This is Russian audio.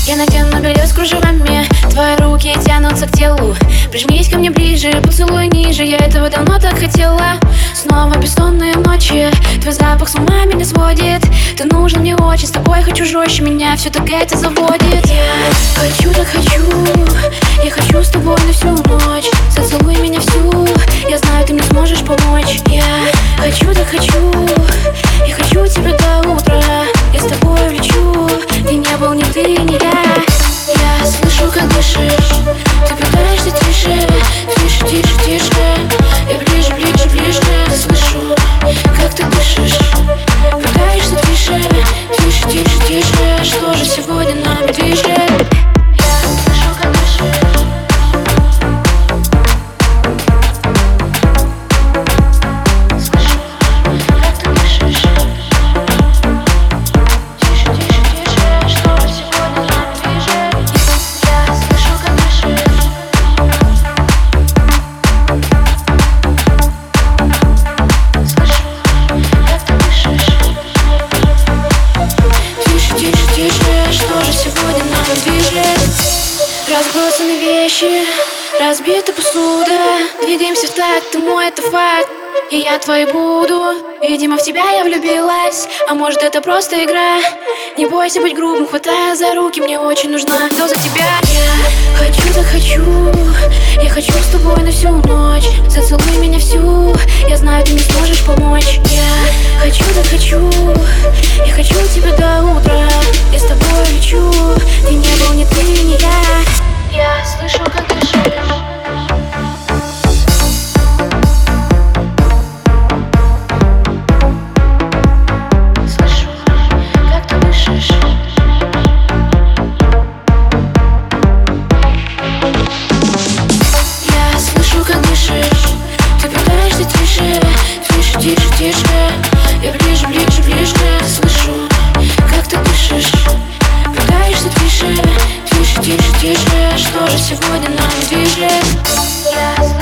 Я надену белье с кружевами, твои руки тянутся к телу. Прижмись ко мне ближе, поцелуй ниже, я этого давно так хотела. Снова бессонные ночи, твой запах с ума меня сводит. Ты нужен мне очень, с тобой хочу жестче, меня все так это заводит. Я хочу, так хочу, я хочу с тобой на всю ночь. Зацелуй меня всю, я знаю, ты мне сможешь помочь. Я хочу, так хочу, я хочу тебя до утра. Я с тобой лечу, ты не был ни ты, ни я. Я слышу, как дышишь, ты пытаешься тише, тише, тише, тише. Я ближе, ближе, ближе, слышу, как ты дышишь. Пытаешься тише, тише, тише, тише. Что же сегодня нами движет? Я слышу, как дышишь. Разбросаны вещи, разбита посуда. Двигаемся в такт, ты мой, это факт. И я твой буду. Видимо, в тебя я влюбилась, а может, это просто игра. Не бойся быть грубым, хватая за руки, мне очень нужна доза тебя. Я хочу, так хочу, я хочу с тобой на всю ночь. Зацелуй меня всю, я знаю, ты мне сможешь помочь. Я хочу, так хочу, я хочу тебя до утра. Я с тобой лечу, ты не был ни ты, ни я. Я слышу, как дышишь. Слышу, как ты дышишь. Я слышу, как дышишь. Ты пытаешься тише, тише, тише, тише. Я ближе, ближе, ближе. Слышу, как ты дышишь. Пытаешься тише, тише, тише, тише. Что же сегодня нам движет?